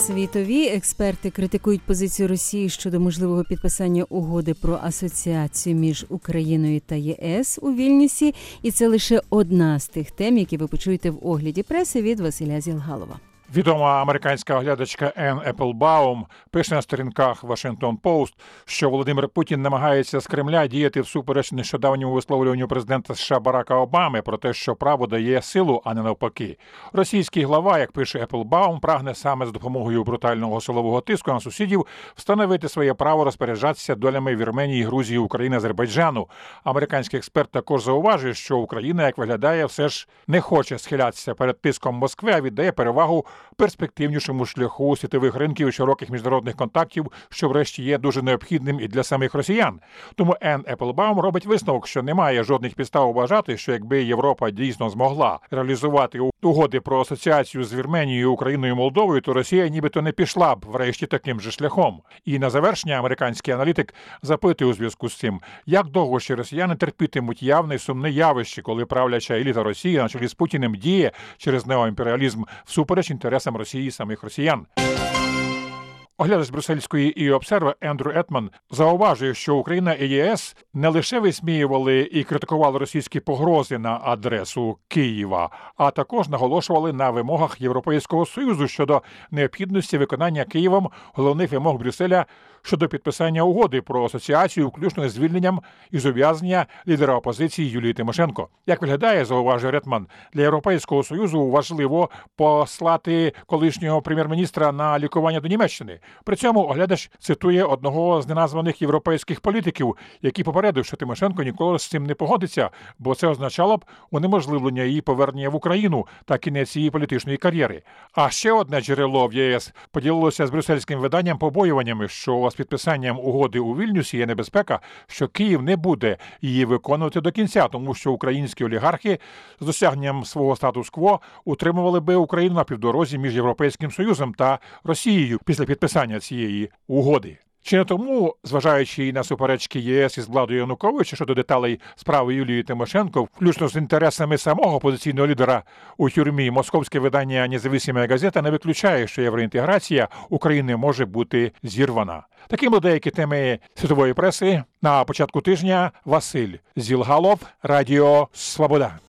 Світові експерти критикують позицію Росії щодо можливого підписання угоди про асоціацію між Україною та ЄС у Вільнюсі. І це лише одна з тих тем, які ви почуєте в огляді преси від Василя Зілгалова. Відома американська оглядачка Енн Еплбаум пише на сторінках Washington Post, що Володимир Путін намагається з Кремля діяти всупереч нещодавньому висловлюванню президента США Барака Обами про те, що право дає силу, а не навпаки. Російський глава, як пише Еплбаум, прагне саме з допомогою брутального силового тиску на сусідів встановити своє право розпоряджатися долями Вірменії, Грузії, України, Азербайджану. Американський експерт також зауважує, що Україна, як виглядає, все ж не хоче схилятися перед тиском Москви, а віддає перевагу перспективнішому шляху світових ринків і широких міжнародних контактів, що врешті є дуже необхідним і для самих росіян. Тому Енн Еплбаум робить висновок, що немає жодних підстав вважати, що якби Європа дійсно змогла реалізувати угоди про асоціацію з Вірменією, Україною і Молдовою, то Росія нібито не пішла б врешті таким же шляхом. І на завершення американський аналітик запитує у зв'язку з цим, як довго ще росіяни терпітимуть явне і сумне явище, коли правляча еліта Росії на чолі з Путіним діє через неоімперіалізм всупереч інтересам Росії і самих росіян. Оглядач брюссельської «І-Обсерва» Ендрю Етман зауважує, що Україна і ЄС не лише висміювали і критикували російські погрози на адресу Києва, а також наголошували на вимогах Європейського Союзу щодо необхідності виконання Києвом головних вимог Брюсселя щодо підписання угоди про асоціацію, включно з звільненням і зобов'язання лідера опозиції Юлії Тимошенко. Як виглядає, зауважує Ретман, для Європейського Союзу важливо послати колишнього прем'єр-міністра на лікування до Німеччини. При цьому оглядач цитує одного з неназваних європейських політиків, який попередив, що Тимошенко ніколи з цим не погодиться, бо це означало б унеможливлення її повернення в Україну та кінець її політичної кар'єри. А ще одне джерело в ЄС поділилося з брюссельським виданням побоюваннями, що з підписанням угоди у Вільнюсі є небезпека, що Київ не буде її виконувати до кінця, тому що українські олігархи з досягненням свого статус-кво утримували би Україну на півдорозі між Європейським Союзом та Росією після підписання цієї угоди. Чи не тому, зважаючи і на суперечки ЄС із владою Януковича щодо деталей справи Юлії Тимошенко, включно з інтересами самого опозиційного лідера у тюрмі, московське видання «Независима газета» не виключає, що євроінтеграція України може бути зірвана. Таким були деякі теми світової преси. На початку тижня Василь Зілгалов, Радіо Свобода.